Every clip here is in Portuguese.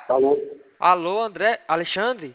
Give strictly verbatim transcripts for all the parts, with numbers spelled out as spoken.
Alô? Alô, André, Alexandre?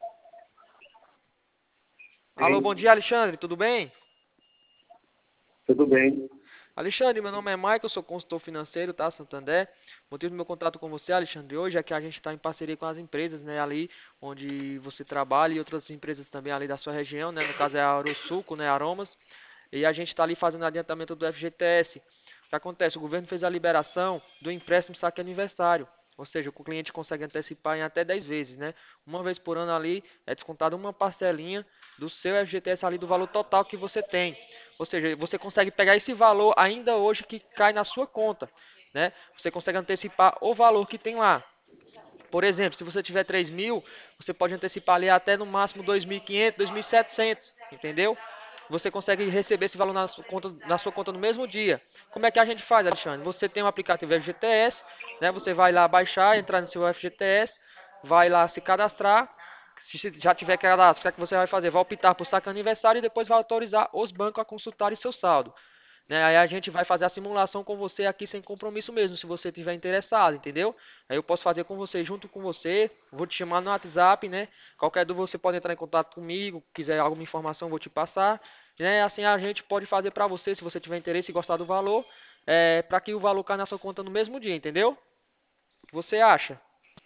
Alô, bom Sim, dia, Alexandre, tudo bem? tudo bem. Alexandre, meu nome é Michael, eu sou consultor financeiro, tá, Santander. O motivo do meu contato com você, Alexandre, hoje é que a gente está em parceria com as empresas, né, ali onde você trabalha e outras empresas também ali da sua região, né, no caso é a Arosuco, né, Aromas, e a gente está ali fazendo adiantamento do F G T S. O que acontece? O governo fez a liberação do empréstimo saque aniversário, ou seja, o cliente consegue antecipar em até dez vezes, né? Uma vez por ano ali é descontado uma parcelinha do seu F G T S ali do valor total que você tem. Ou seja, você consegue pegar esse valor ainda hoje que cai na sua conta, né? Você consegue antecipar o valor que tem lá. Por exemplo, se você tiver três mil, você pode antecipar ali até no máximo dois mil e quinhentos, dois mil e setecentos, entendeu? Você consegue receber esse valor na sua conta, na sua conta no mesmo dia. Como é que a gente faz, Alexandre? Você tem um aplicativo F G T S, né? Você vai lá baixar, entrar no seu F G T S, vai lá se cadastrar. Se já tiver cadastro, o que é que você vai fazer? Vai optar por saque aniversário e depois vai autorizar os bancos a consultarem seu saldo, né? Aí a gente vai fazer a simulação com você aqui sem compromisso mesmo, se você tiver interessado, entendeu? Aí eu posso fazer com você, junto com você, vou te chamar no WhatsApp, né? Qualquer dúvida você pode entrar em contato comigo, quiser alguma informação, vou te passar, né? Assim a gente pode fazer para você, se você tiver interesse e gostar do valor, é, para que o valor caia na sua conta no mesmo dia, entendeu? O que você acha?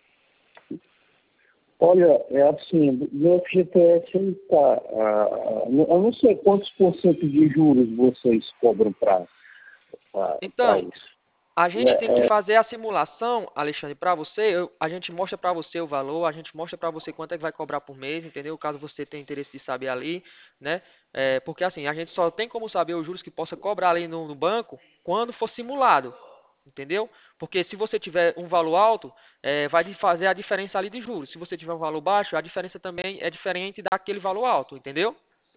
Olha, é assim, o F G T S ele tá, ah, eu não sei quantos por cento de juros vocês cobram para Então, isso. a gente tem que É, é, fazer a simulação, Alexandre, para você. eu- a gente mostra para você o valor, a gente mostra para você quanto é que vai cobrar por mês, entendeu? Caso você tenha interesse de saber ali, né? É, porque assim, a gente só tem como saber os juros que possa cobrar ali no, no banco quando for simulado, entendeu? Porque se você tiver um valor alto, é, vai de- fazer a diferença ali de juros. Se você tiver um valor baixo, a diferença também é diferente daquele valor alto, entendeu?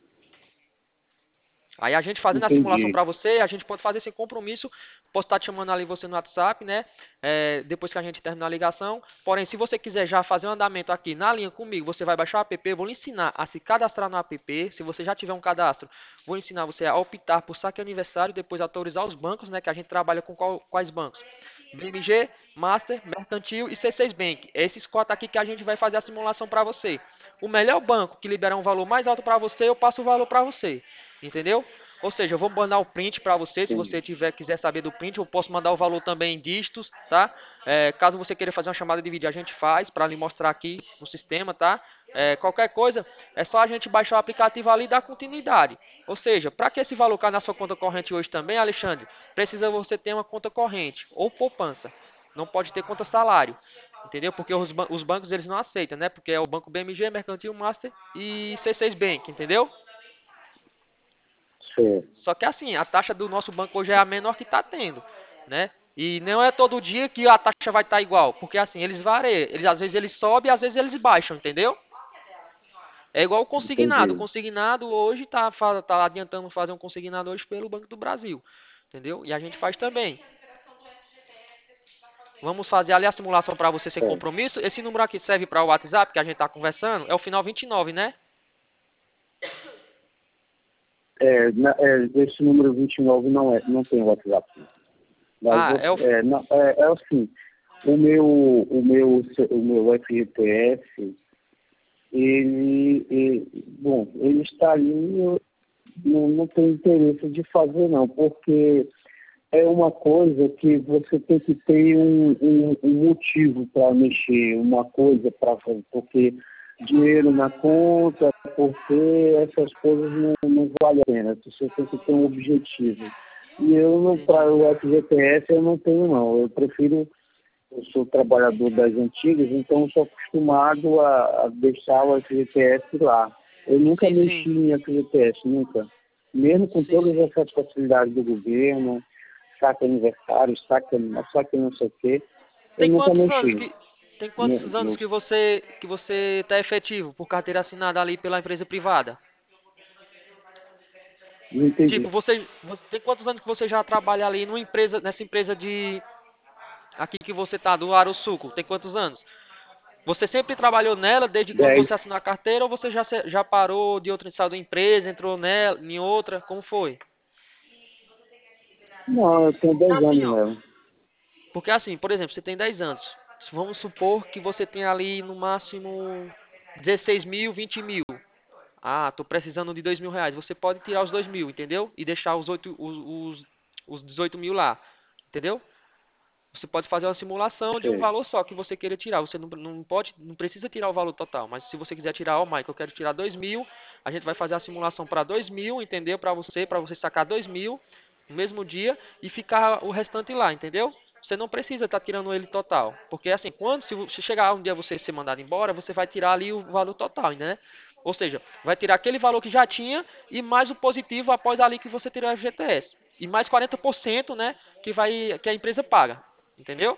Aí a gente fazendo a simulação entendi. para você, a gente pode fazer sem compromisso. Posso estar te chamando ali você no WhatsApp, né? É, depois que a gente terminar a ligação. Porém, se você quiser já fazer um andamento aqui na linha comigo, você vai baixar o app. Eu vou lhe ensinar a se cadastrar no app. Se você já tiver um cadastro, vou ensinar você a optar por saque aniversário, depois autorizar os bancos, né? Que a gente trabalha com qual- quais bancos? B M G, Master, Mercantil e C seis Bank. É esses quatro aqui que a gente vai fazer a simulação para você. O melhor banco que liberar um valor mais alto para você, eu passo o valor para você. Entendeu? Ou seja, eu vou mandar o print para você, se você Entendi. tiver quiser saber do print, eu posso mandar o valor também em dígitos, tá? É, caso você queira fazer uma chamada de vídeo, a gente faz para lhe mostrar aqui no sistema, tá? É, qualquer coisa, é só a gente baixar o aplicativo ali e dar continuidade. Ou seja, para que esse valor caia na sua conta corrente hoje também, Alexandre, precisa você ter uma conta corrente ou poupança. Não pode ter conta salário, entendeu? Porque os, ban- os bancos eles não aceitam, né? Porque é o banco B M G, Mercantil, Master e C seis Bank, entendeu? Certo. Só que assim, a taxa do nosso banco hoje é a menor que está tendo, né? E não é todo dia que a taxa vai estar igual, porque assim, eles variam, eles às vezes eles sobem, às vezes eles baixam, entendeu? É igual o consignado. O Entendi. consignado hoje tá, fa- tá adiantando fazer um consignado hoje pelo Banco do Brasil, entendeu? E a gente faz também. Vamos fazer ali a simulação para você sem Certo. compromisso. Esse número aqui serve para o WhatsApp que a gente está conversando, é o final vinte e nove, né? É, na- é, esse número vinte e nove não, é, não tem WhatsApp. Mas Ah, é o você, é, não, é, é assim, o meu, o meu, o meu F G T S, ele, ele- bom, ele está ali, eu não, não tenho interesse de fazer não, porque é uma coisa que você tem que ter um, um, um motivo para mexer, uma coisa para fazer, porque dinheiro na conta, porque essas coisas não, não valem a pena, você tem que ter um objetivo. E eu não, para Entendi. o F G T S eu não tenho não, eu prefiro, eu sou trabalhador das antigas, então eu sou acostumado a, a deixar o F G T S lá. Eu nunca Sim, mexi sim. em F G T S, nunca. Mesmo com Sim, todas sim. essas facilidades do governo, saque aniversário, saque, saque não sei o quê, eu Tem nunca quantos anos mexi. que tem No, quantos anos no, que você que você está efetivo por carteira assinada ali pela empresa privada? não Tipo, entendi. você, você tem quantos anos que você já trabalha ali numa empresa, nessa empresa de aqui que você tá do Arosuco? Tem quantos anos? Você sempre trabalhou nela desde quando Dez. você assinou a carteira ou você já se- já parou de outra saiu da empresa, entrou nela, em outra? Como foi? Não, eu tenho Porque dez assim, anos ó, mesmo. porque assim, por exemplo, você tem dez anos. Vamos supor que você tem ali no máximo dezesseis mil, vinte mil. Ah, tô precisando de dois mil reais. Você pode tirar os dois mil, entendeu? E deixar os, oito, os, os, os dezoito mil lá, entendeu? Você pode fazer uma simulação de um sei. valor só que você queira tirar. Você não, não pode, não precisa tirar o valor total. Mas se você quiser tirar, ó, Michael, eu quero tirar dois mil, a gente vai fazer a simulação para dois mil, entendeu? Para você, para você sacar dois mil no mesmo dia e ficar o restante lá, entendeu? Você não precisa estar tirando ele total. Porque assim, quando se, se chegar um dia você ser mandado embora, você vai tirar ali o valor total, né? Ou seja, vai tirar aquele valor que já tinha e mais o positivo após ali que você tirou o F G T S. E mais quarenta por cento, né, que vai que a empresa paga. Entendeu?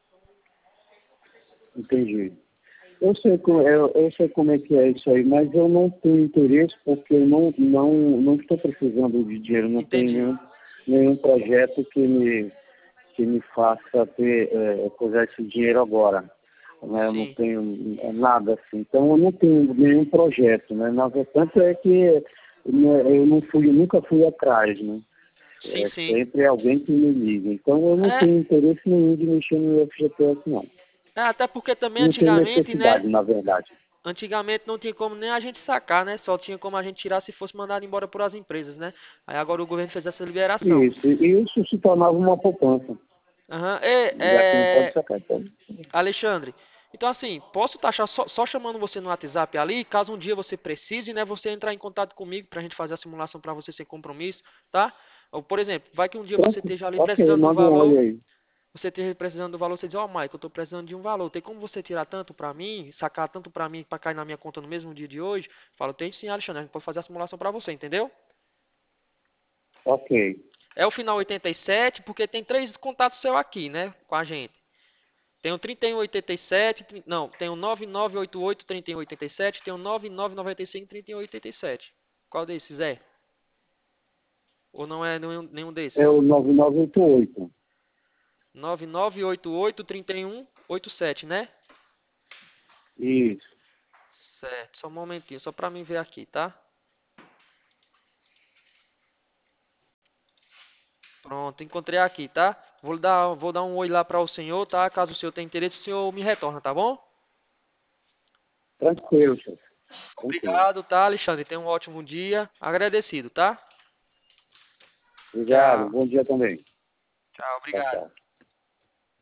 Entendi. Eu sei, co- eu, eu sei como é que é isso aí, mas eu não tenho interesse porque eu não, não, não estou precisando de dinheiro, não tenho Entendi. nenhum, nenhum projeto que me, que me faça ter, é, coisar esse dinheiro agora. Né? Eu não Sim. tenho é, nada assim. Então eu não tenho nenhum projeto. Né? Na verdade é que né, eu não fui, nunca fui atrás, né? Sim, É sim. sempre alguém que me liga. Então eu não É, tenho interesse nenhum de mexer no F G T S, não. é, até porque também Não tenho antigamente, né? necessidade, na verdade. Antigamente não tinha como nem a gente sacar, né? Só tinha como a gente tirar se fosse mandado embora por as empresas, né? Aí agora o governo fez essa liberação. Isso, e isso se tornava uma poupança, Aham. É, já que não pode é, sacar. Então, Alexandre, então assim, posso estar só, só chamando você no WhatsApp ali, caso um dia você precise, né? Você entrar em contato comigo pra gente fazer a simulação pra você sem compromisso, tá? Ou, por exemplo, vai que um dia você pronto, esteja ali ok, precisando do manda um oi valor. aí. Você esteja precisando do valor, você diz, ó, oh, Michael, eu tô precisando de um valor. Tem como você tirar tanto pra mim, sacar tanto pra mim, pra cair na minha conta no mesmo dia de hoje? Falo, tem sim, Alexandre, a gente pode fazer a simulação pra você, entendeu? Ok, É o final oitenta e sete, porque tem três contatos seu aqui, né, com a gente. Tem o trinta e um oitenta e sete, tri- não, tem o nove nove oito oito trinta e um oitenta e sete, tem o nove nove nove cinco trinta e um oitenta e sete. Qual desses é? Ou não é nenhum, nenhum é desses? o nove nove oito oito. nove nove oito oito trinta e um oitenta e sete, né? Isso, Certo, só um momentinho, só pra mim ver aqui, tá? Pronto, encontrei aqui, tá? Vou dar, vou dar um oi lá para o senhor, tá? Caso o senhor tenha interesse, o senhor me retorna, tá bom? tranquilo, chefe, tranquilo. Obrigado, tá, Alexandre? Tenha um ótimo dia. Agradecido, tá? Obrigado, Tchau. bom dia também. Tchau, Tchau, obrigado. tchau.